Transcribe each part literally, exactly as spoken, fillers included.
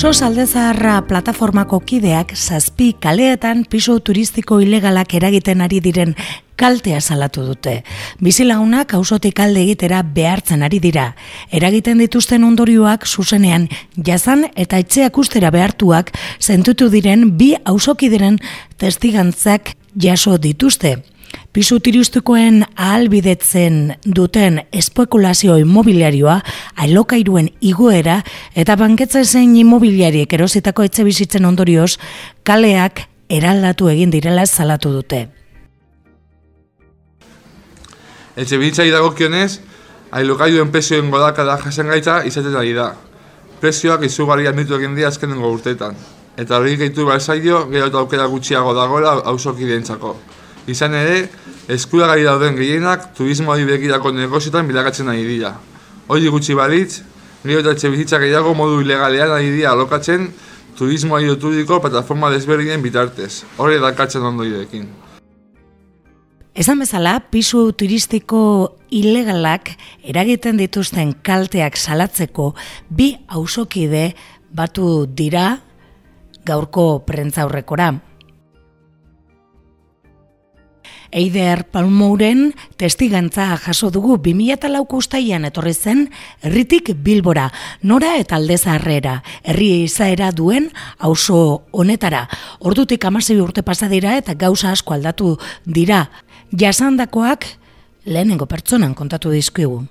Sos Aldezaharra plataformako kideak zazpi kaleetan pisu turistiko ilegalak eragiten ari diren kaltea salatu dute. Bizilagunak auzotik alde egitera behartzen ari dira. Eragiten dituzten ondorioak zuzenean jazan eta etxeak ustera behartuak zentutu diren bi auzokideren testigantzak jaso dituzte. Pisu turistikoen ahalbidetzen duten espekulazio immobiliarioa, alokairuen igoera eta banketza zein immobiliariek erositako etxe bizitzen ondorioz kaleak eraldatu egin direla salatu dute. Etxe bizitzari dagokionez, alokairuen prezioen godakada jasangaitza izaten ari da. Prezioak izugarri handitu egin dira azkenengo urteetan. Eta hori gehitu behar zaio, gero eta aukera gutxiago dagoela auzokideentzako. Izan ere, eskuragarri dauden gehienak turismoari begirako negozioetan bilakatzen ari dira. Hori gutxi balitz, gero eta etxe bizitza gehiago modu ilegalean ari dira alokatzen turismoari loturiko plataforma desberdinen bitartez. Hori dakartzen ondorioekin. Esan bezala, pisu turistiko ilegalak eragiten dituzten kalteak salatzeko bi auzokide batu dira gaurko prentzaurrekora. Eider Palmouren testigantza jaso dugu bi mila lauko uztailean etorri zen herritik Bilbora, Nora eta Aldezaharrera, herri izaera duen auzo honetara. Ordutik hamasei urte pasa dira eta gauza asko aldatu dira. Jasandakoak lehenengo pertsonan kontatu dizkigu.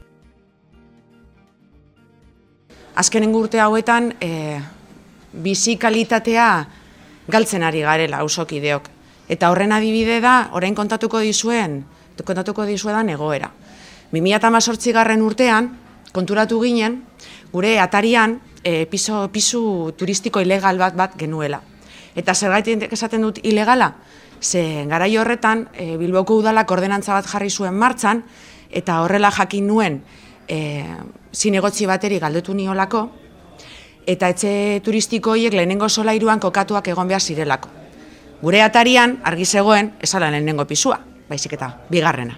Azkenengo urte hauetan e, bizi kalitatea galtzen ari garela auzokideok. Eta horren adibide da, orain kontatuko dizuen, kontatuko dizuedan egoera. bi mila hemezortzi garren urtean, konturatu ginen, gure atarian e, piso, pisu turistiko ilegal bat bat genuela. Eta zergatik esaten dut ilegala? Ze garai horretan, e, Bilboko udalak ordenantza bat jarri zuen martxan, eta horrela jakin nuen e, zinegotzi bateri galdetu niolako, eta etxe turistiko horiek lehenengo solairuan kokatuak egon behar zirelako. Gure atarian, argi zegoen, ezala lehenengo pisua, baizik eta bigarrena.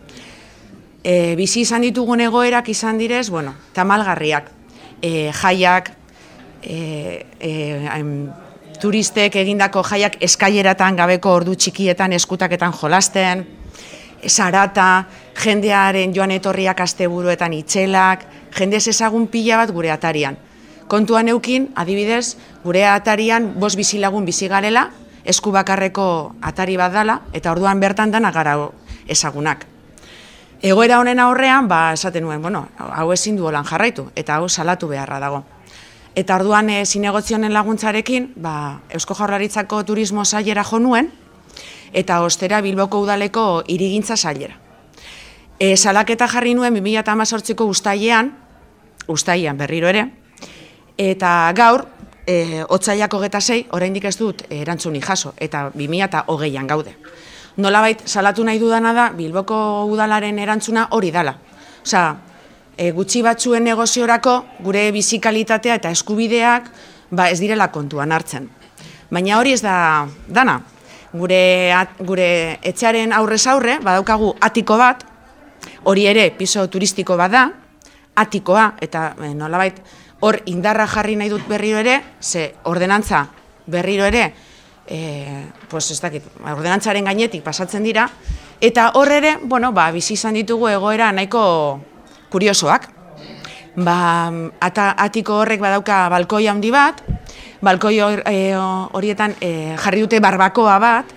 E, bizi izan ditugun egoerak izan direz, bueno, tamalgarriak, e, jaiak, e, e, turistek egindako jaiak eskaileratan gabeko ordu txikietan eskutaketan jolasten, sarata, jendearen joan etorriak asteburuetan itxelak, jende ezagun pila bat gure atarian. Kontuan eukin, adibidez, gure atarian bost bizilagun bizi garela, esku bakarreko atari bat dala, eta orduan bertan dana gara ezagunak. Egoera honen aurrean, ba, esaten nuen, bueno, hau ezin du holan jarraitu, eta hau salatu beharra dago. Eta orduan e, zinegozionen laguntzarekin, ba, Eusko Jaurlaritzako turismo sailera jo nuen, eta ostera Bilboko udaleko hirigintza sailera. E, salaketa jarri nuen bi mila hemezortziko uztailean, uztailean berriro ere, eta gaur, E, otsailak hogeita sei, oraindik ez dut erantzunik jaso, eta bi mila hogeian gaude. Nolabait salatu nahi dudana da, Bilboko udalaren erantzuna hori dala. Osea, e, gutxi batzuen negoziorako gure bizikalitatea eta eskubideak ba, ez direla kontuan hartzen. Baina hori ez da dana. Gure, at, gure etxearen aurrez aurre, badaukagu atiko bat, hori ere piso turistiko bat da, atikoa, eta e, nolabait, hor indarra jarri nahi dut berriro ere, ze ordenantza berriro ere, e, pues ez dakit, ordenantzaren gainetik pasatzen dira, eta hor ere, bueno, ba, bizi izan ditugu egoera nahiko kuriosoak. Ba, ata, atiko horrek badauka balkoi handi bat, balkoi horietan e, jarri dute barbakoa bat,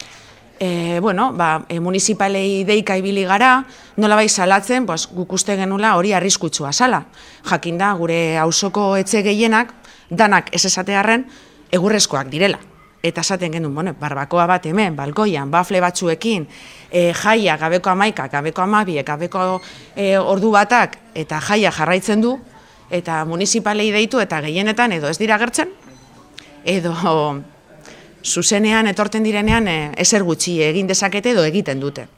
E, bueno, ba, e, municipalei deika ibili gara, nolabait salatzen, pues, guk uste genula hori arriskutsua zala. Jakinda, gure auzoko etxe gehienak, danak ez esatearren, egurrezkoak direla. Eta esaten genuen, bueno, barbakoa bat hemen, balkoian, bafle batzuekin, e, jaia, gabeko amaikak, gabeko amabiek, gabeko e, ordu batak, eta jaia jarraitzen du, eta municipalei deitu, eta gehienetan edo ez dira gertzen, edo zuzenean, etorten direnean, ezer gutxi egin dezakete edo egiten dute.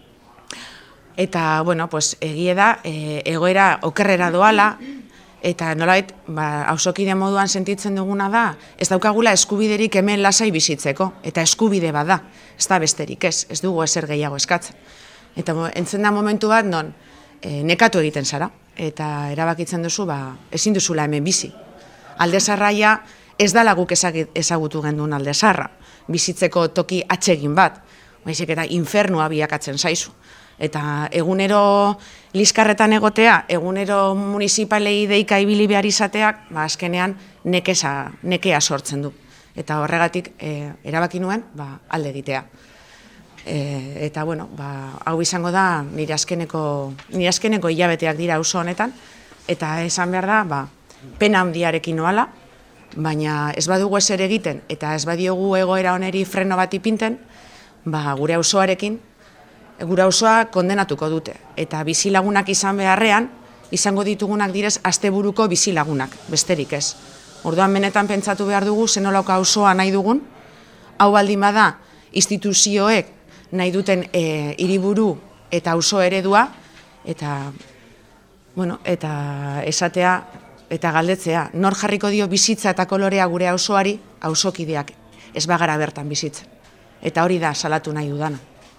Eta, bueno, pues, egie da, e, egoera okerrera doala, eta nolabait, ba, auzokide moduan sentitzen duguna da, ez daukagula eskubiderik hemen lasai bizitzeko, eta eskubide bada, ez da besterik ez, ez dugu ezer gehiago eskatzen. Eta entzen da momentu bat, non, e, nekatu egiten zara, eta erabakitzen duzu, ba, ezin duzula hemen bizi. Alde Zaharra ez dala guk ezagutu genduen Alde Zaharra, bizitzeko toki atsegin bat, baizik eta infernua bilakatzen zaizu. Eta egunero liskarretan egotea, egunero municipalei deika ibili behar izateak, ba, azkenean nekeza, nekea sortzen du. Eta horregatik e, erabaki nuen ba, alde egitea. E, eta bueno, ba, hau izango da nire azkeneko, nire azkeneko hilabeteak dira auzo honetan, eta esan behar da, ba, pena handiarekin noala, baina ez badugu ezer egiten, eta ez badiogu egoera honeri freno bat ipinten, ba, gure auzoarekin, gure auzoa kondenatuko dute. Eta bizilagunak izan beharrean, izango ditugunak direz asteburuko bizilagunak, besterik ez. Orduan benetan pentsatu behar dugu, zenolauka auzoa nahi dugun, hau baldin bada instituzioek nahi duten e, hiriburu eta auzo eredua, eta, bueno, eta esatea, eta galdetzea, nor jarriko dio bizitza eta kolorea gure auzoari, auzokideak ez bagara bertan bizitzen. Eta hori da salatu nahi dudana.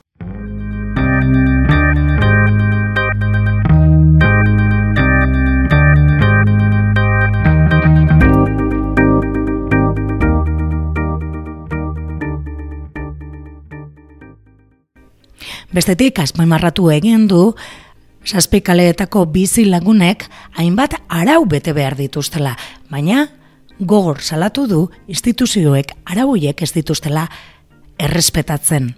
Bestetik, azpimarratu egin du, zazpi kaleetako bizi lagunek hainbat arau bete behar dituztela, baina gogor salatu du instituzioek arauiek ez dituztela errespetatzen.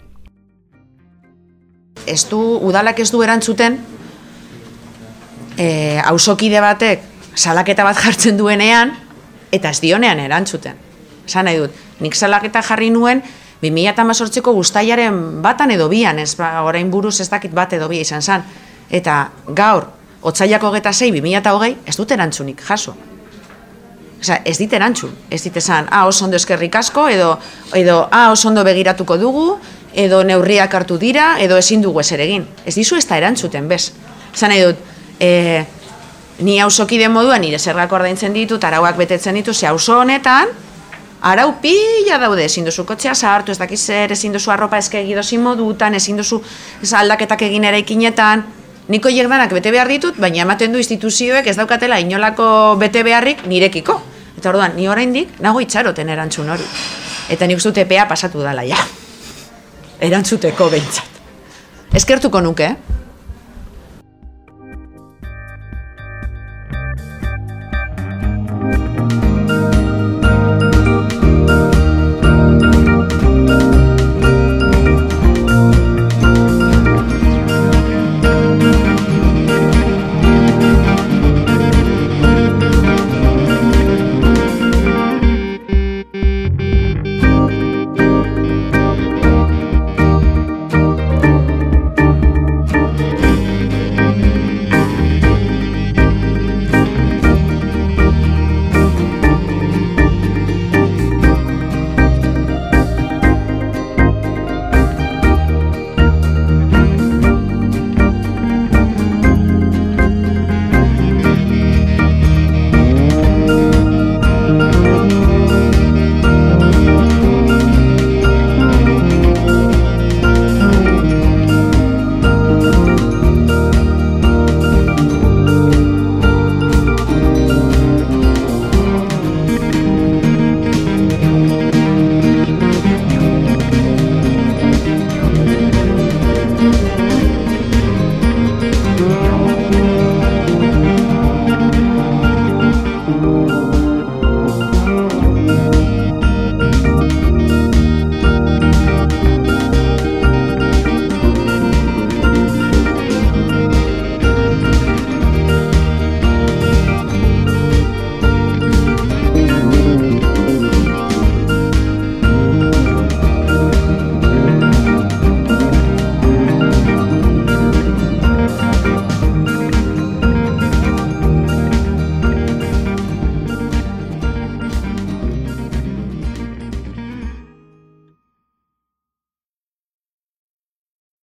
Ez du, udalak ez du erantzuten, e, auzokide batek salaketa bat jartzen duenean, eta ez dionean erantzuten. Esan nahi dut, nik salaketa jarri nuen, bi mila hemezortziko uztailaren batan edo bian, ez ba, orain buruz ez dakit bat edo bia izan zen. Eta gaur, otsailak hogeita sei, bi mila hogei, ez dut erantzunik jaso. Osa, ez dit erantzun, ez dit esan, ah, oso ondo eskerrik asko, edo, edo ah, oso ondo begiratuko dugu, edo neurriak hartu dira, edo ezin dugu ezer egin. Ez dizu ez da erantzuten, bez. Zan nahi dut, e, ni auzokide moduan nire zergak ordaintzen ditut, arauak betetzen ditu, ze auzo honetan, arau pila daude, ezin duzu kotxea zahartu, ez dakiz zer, ezin duzu arropa eskegi dozin modutan, ezin duzu aldaketak egin eraikinetan. Niko hiek danak bete behar ditut, baina ematen du instituzioek ez daukatela inolako bete beharrik nirekiko. Eta orduan, ni oraindik nago itxaroten erantzun hori. Eta nik uste epea pasatu dala, ja. Erantzuteko behintzat. Eskertuko nuke, eh?